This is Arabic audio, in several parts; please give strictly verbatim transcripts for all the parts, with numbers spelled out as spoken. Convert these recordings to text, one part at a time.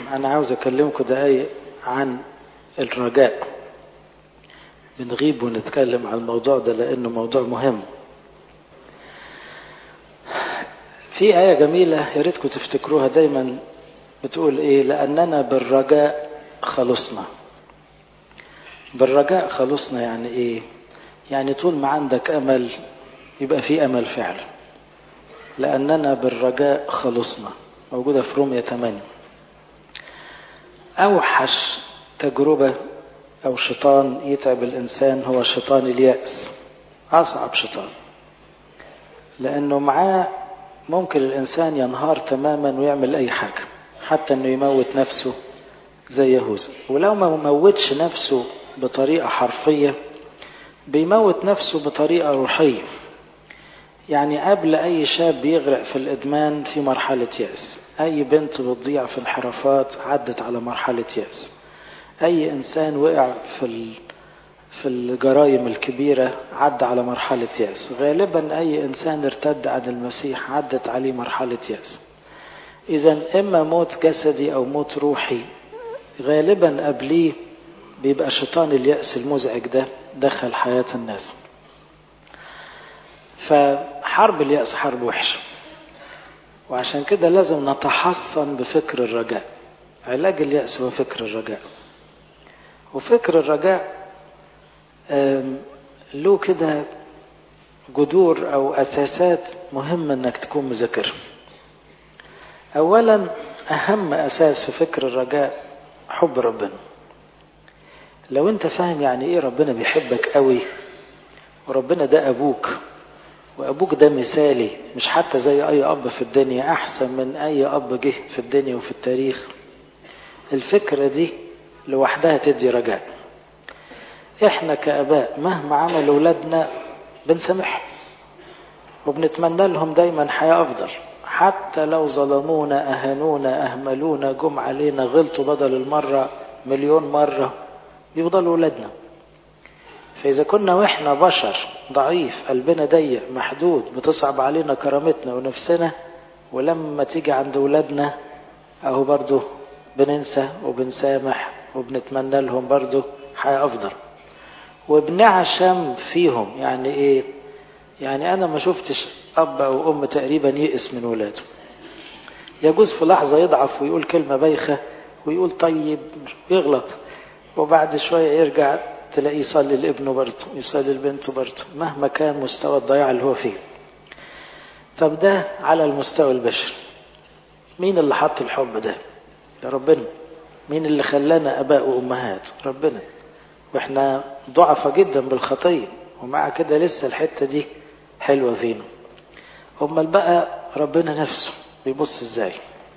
أنا عاوز أكلمكم دقايق عن الرجاء. بنغيب ونتكلم عن الموضوع ده لأنه موضوع مهم. في آية جميلة يا ريتكم تفتكروها دايما، بتقول إيه؟ لأننا بالرجاء خلصنا. بالرجاء خلصنا يعني إيه؟ يعني طول ما عندك أمل يبقى في أمل فعلا. لأننا بالرجاء خلصنا، موجودة في رومية ثمانية. أوحش تجربة أو شيطان يتعب الإنسان هو شيطان اليأس. أصعب شيطان، لأنه معاه ممكن الإنسان ينهار تماما ويعمل أي حاجة، حتى أنه يموت نفسه زي يهوذا. ولو ما موتش نفسه بطريقة حرفية بيموت نفسه بطريقة روحية. يعني قبل أي شاب يغرق في الإدمان في مرحلة يأس، أي بنت بتضيع في الانحرافات عدت على مرحلة يأس، أي إنسان وقع في في الجرائم الكبيرة عدى على مرحلة يأس. غالبا أي إنسان ارتد عن المسيح عدت عليه مرحلة يأس. إذا إما موت جسدي أو موت روحي، غالبا قبليه بيبقى شيطان اليأس المزعج ده دخل حياة الناس. فحرب اليأس حرب وحشة، وعشان كده لازم نتحصن بفكر الرجاء. علاج اليأس هو فكر الرجاء. وفكر الرجاء له كده جذور أو أساسات مهمة أنك تكون مذاكرها. أولا، أهم أساس في فكر الرجاء حب ربنا. لو أنت فاهم يعني إيه ربنا بيحبك قوي، وربنا ده أبوك، وأبوك ده مثالي، مش حتى زي أي أب في الدنيا، أحسن من أي أب جه في الدنيا وفي التاريخ، الفكرة دي لوحدها تدي رجاء. إحنا كأباء مهما عمل أولادنا بنسامحهم وبنتمنى لهم دايما حياة أفضل، حتى لو ظلمونا أهانونا أهملونا جم علينا غلطوا بدل المرة مليون مرة، يفضلوا أولادنا. فإذا كنا وإحنا بشر ضعيف، قلبنا ضيق محدود، بتصعب علينا كرامتنا ونفسنا، ولما تيجي عند أولادنا أهو برضو بننسى وبنسامح وبنتمنى لهم برضو حياة أفضل وبنعشم فيهم. يعني إيه؟ يعني أنا ما شفتش أب أو أم تقريبا يئس من ولاده. يجوز في لحظة يضعف ويقول كلمة بايخة ويقول طيب يغلط، وبعد شوية يرجع تلاقيه يصلي لابنه برضه، يصلي لبنته برضه، مهما كان مستوى الضياع اللي هو فيه. طب ده على المستوى البشري. مين اللي حط الحب ده؟ ده ربنا. مين اللي خلانا أباء وأمهات؟ ربنا. وإحنا ضعفة جدا بالخطية، ومع كده لسه الحتة دي حلوة فينا. أمال بقى ربنا نفسه بيبص إزاي؟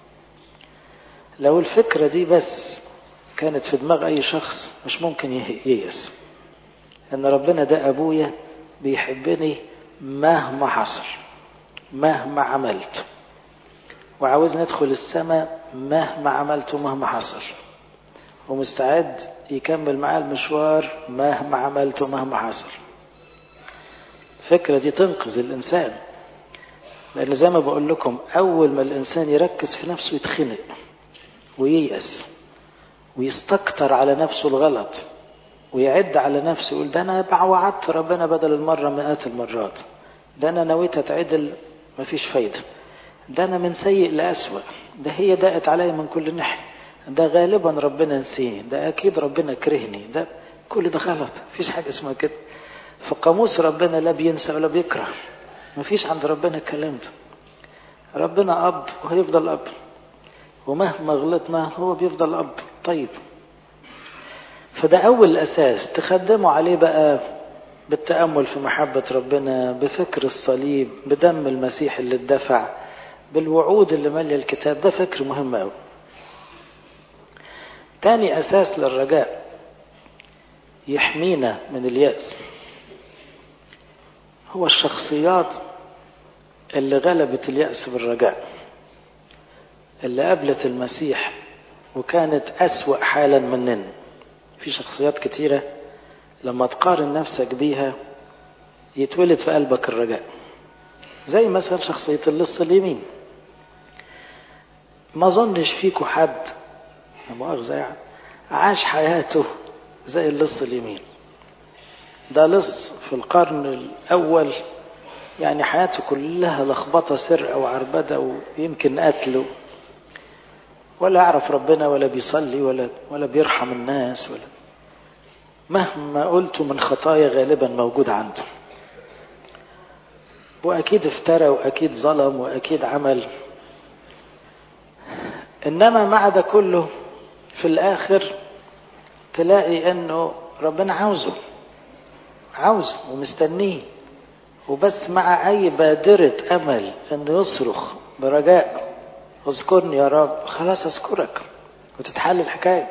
لو الفكرة دي بس كانت في دماغ أي شخص مش ممكن ييأس، أن ربنا ده أبويا بيحبني مهما حصل، مهما عملت، وعاوزني أدخل السماء مهما عملت ومهما حصل، ومستعد يكمل معاه المشوار مهما عملت ومهما حصل. الفكرة دي تنقذ الإنسان، لأن زي ما بقول لكم أول ما الإنسان يركز في نفسه يتخنق وييأس ويستكتر على نفسه الغلط ويعد على نفسه، يقول ده أنا وعدت ربنا بدل المرة مئات المرات، ده أنا نويت أتعدل مفيش فايدة، ده أنا من سيء لأسوأ، ده هي دقت علي من كل ناحية، ده غالبا ربنا نسيني، ده أكيد ربنا كرهني، ده كل ده غلط. مفيش حاجة اسمها كده. في قاموس ربنا لا بينسى ولا بيكره، مفيش عند ربنا الكلام ده. ربنا أب وهيفضل أب، ومهما غلطنا هو بيفضل أب طيب. فده أول أساس تخدموا عليه بقى بالتأمل في محبة ربنا، بفكر الصليب، بدم المسيح اللي اتدفع، بالوعود اللي ملي الكتاب. ده فكر مهم أوي. تاني أساس للرجاء يحمينا من اليأس هو الشخصيات اللي غلبت اليأس بالرجاء، اللي قابلت المسيح وكانت أسوأ حالا مننا. في شخصيات كتيرة لما تقارن نفسك بيها يتولد في قلبك الرجاء. زي مثلا شخصية اللص اليمين. ما ظنش فيكو حد مؤاخذة يعني، عاش حياته زي اللص اليمين. ده لص في القرن الأول، يعني حياته كلها لخبطة، سرقة وعربدة ويمكن قتله، ولا يعرف ربنا ولا بيصلي ولا ولا بيرحم الناس، ولا مهما قلت من خطايا غالبا موجود عنده. وأكيد افترى وأكيد ظلم وأكيد عمل. إنما مع ده كله في الآخر تلاقي أنه ربنا عاوزه عاوزه ومستنيه، وبس مع أي بادرة أمل أنه يصرخ برجاء اذكرني يا رب، خلاص أذكرك وتتحل الحكاية.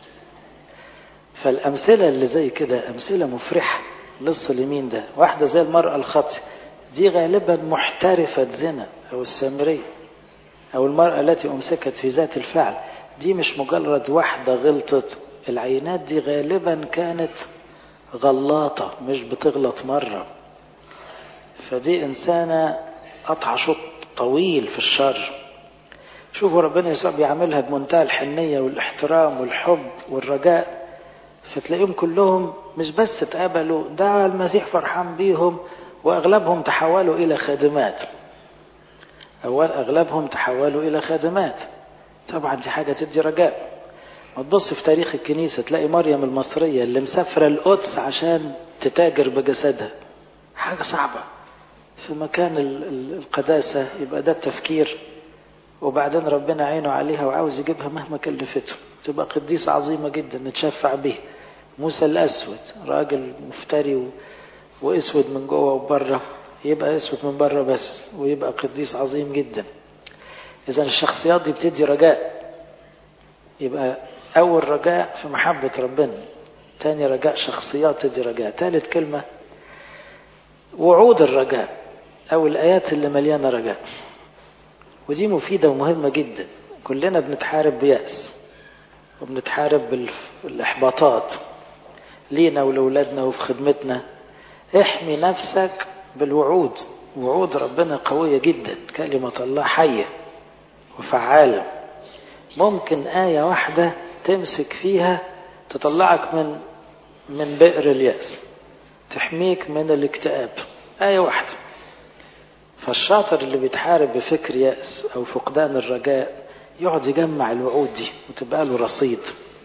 فالأمثلة اللي زي كده أمثلة مفرحة. لص اليمين ده، واحدة زي المرأة الخاطئة دي غالبا محترفة زنا، أو السامرية، أو المرأة التي أمسكت في ذات الفعل، دي مش مجرد واحدة غلطت. العينات دي غالبا كانت غلاطة، مش بتغلط مرة. فدي إنسانة قطع شوط طويل في الشر. شوفوا ربنا يسوع بيعملها بمنتهى الحنية والاحترام والحب والرجاء. فتلاقيهم كلهم مش بس اتقابلوا، ده المسيح فرحان بيهم، وأغلبهم تحولوا إلى خادمات. أول أغلبهم تحولوا إلى خادمات. طبعا دي حاجة تدي رجاء. وتبص في تاريخ الكنيسة تلاقي مريم المصرية اللي مسافرة القدس عشان تتاجر بجسدها، حاجة صعبة في مكان القداسة، يبقى ده التفكير. وبعدين ربنا عينه عليها وعاوز يجيبها مهما كلفته، تبقى قديسة عظيمة جدا نتشفع به. موسى الأسود راجل مفتري و... واسود من جوه وبره، يبقى اسود من بره بس ويبقى قديس عظيم جدا. إذا الشخصيات دي بتدي رجاء. يبقى أول رجاء في محبة ربنا، تاني رجاء شخصيات تدي رجاء، تالت كلمة وعود الرجاء أو الآيات اللي مليانة رجاء. ودي مفيدة ومهمة جدا. كلنا بنتحارب بيأس وبنتحارب بالإحباطات لينا ولولادنا وفي خدمتنا. احمي نفسك بالوعود. وعود ربنا قوية جدا، كلمة الله حية وفعالة. ممكن آية واحدة تمسك فيها تطلعك من من بئر اليأس، تحميك من الاكتئاب، آية واحدة. فالشاطر اللي بيتحارب بفكر يأس أو فقدان الرجاء يقعد يجمع الوعود دي وتبقى له رصيد.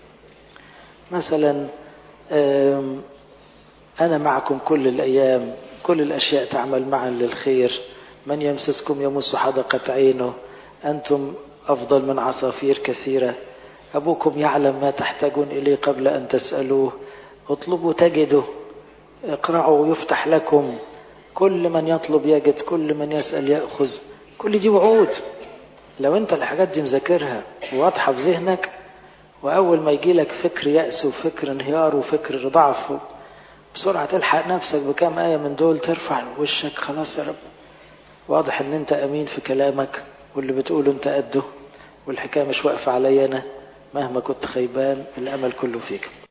مثلا أنا معكم كل الأيام، كل الأشياء تعمل معا للخير، من يمسسكم يمس حدقة عينه، أنتم أفضل من عصافير كثيرة، أبوكم يعلم ما تحتاجون إليه قبل أن تسألوه، اطلبوا تجدوا، اقرأوا يفتح لكم، كل من يطلب يجد، كل من يسأل يأخذ. كل دي وعود. لو أنت الحاجات دي مذاكرها وواضحة في ذهنك، وأول ما يجي لك فكر يأس وفكر انهيار وفكر ضعف، بسرعة تلحق نفسك بكام آية من دول، ترفع وشك، خلاص يا رب واضح ان انت امين في كلامك، واللي بتقوله انت قده، والحكاية مش واقفة علي انا، مهما كنت خيبان الامل كله فيك.